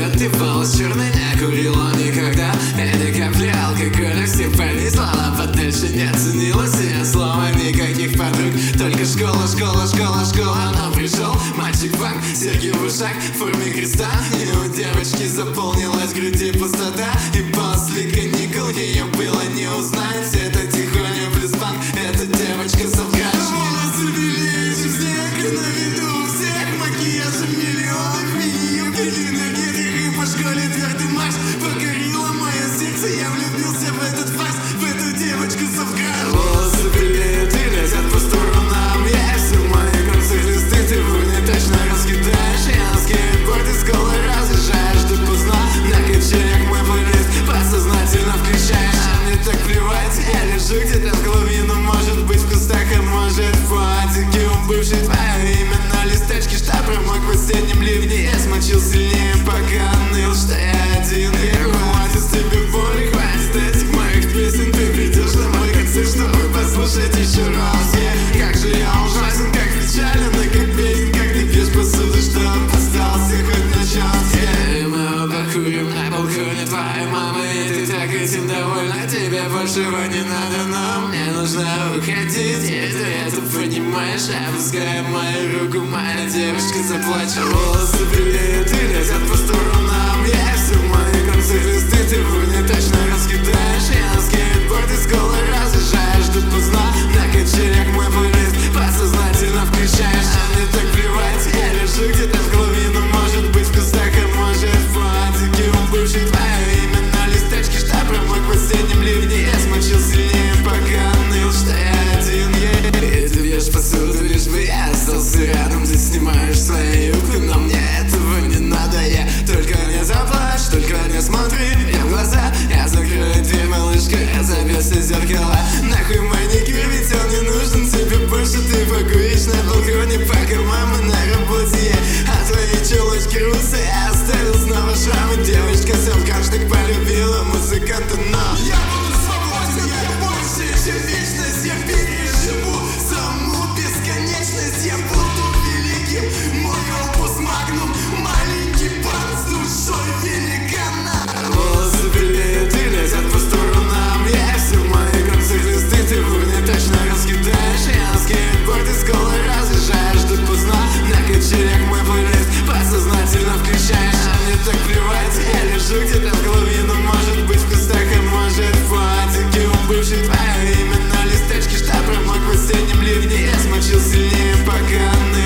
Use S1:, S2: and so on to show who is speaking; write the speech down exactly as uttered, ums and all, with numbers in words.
S1: цвет, ты волос черный не курила никогда. И ни капли алкоголя, все понесла, а подальше не ценилась. И слова никаких подруг, только школа, школа, школа, школа. Но пришел мальчик-панк, серьги в ушах, в форме креста. И у девочки заполнилась в груди пустота. И после каникул ее было не узнать. Это тихоня плюс панк, это девочка совгаш. Волосы белее, чем снег, и на виду у всех макияжем миллионов мини-юбки, энергетик, и по школе твердый марш покорила мое сердце, я влюбился в этот фарс, в эту девочку совгаш. Волосы белее, ты летят по сторонам, я все мои концы листы, ты в урне точно раскидаешь. Я на скейтборде с колы разъезжаешь допоздна, на качелях мой плейлист подсознательно включаешь. А мне так плевать, я лежу где-то в голове, но может быть в кустах, а может в патике у бывшей твое имя на листочке, что промок в осеннем ливне. Я смочил сильнее, пока ныл, что я один. И хватит с тебе боли, хватит этих моих песен. Ты придешь на мой концерт, чтобы послушать еще раз. Yeah. Как же я ужасен, как печален, и как беден, как ты пьешь посуду, что остался хоть на час. Yeah. И мы оба курим на балконе твоей мамы, и ты так этим довольна. Тебе большего не надо, но мне нужно уходить, и ты это понимаешь. Опускай мою руку, моя девушка заплачет. Волосы белее, ты летят по сторонам, я все мои концы листы, ты в урне точно раскидаешь. Я на скейтборде с колы разъезжаешь допоздна, на качелях мой плейлист подсознательно включаешь. А мне так плевать, я лежу где-то в голове, но может быть в кустах, а может в патике у бывшей твое имя на листочке, что промок в осеннем ливне. Я смочил сильнее, пока ныл, что я один. Yeah. И ты бьешь посуду, лишь бы я остался рядом. Ты снимаешь свою юбку, но мне этого не надо. Я только не заплачь, только не смотри мне в глаза. Я закрою дверь, малышка, я забился зеркала. Нахуй маникюр, ведь он не нужен тебе больше. Ты покуришь на балконе, пока мама на работе. Yeah. А твои челочки рвутся, я оставил снова шрамы. Девочка совгаш так полюбила музыканта, но я буду свободен, я больше, чем вечность. Я переживу саму бесконечность. Я буду великим, мой опус магнум, маленький пан с душой великана. Волосы белее, ты летят по сторонам, я все мои концы листы, ты в урне точно раскидаешь. Я на скейтборде с колы разъезжаешь допоздна, на качелях мой плейлист подсознательно включаешь. А мне так плевать, я лежу где-то в голове, но может быть в кустах, а может в патике у бывшей твое имя на листочке, что промок в осеннем ливне. Я смочил сильнее, пока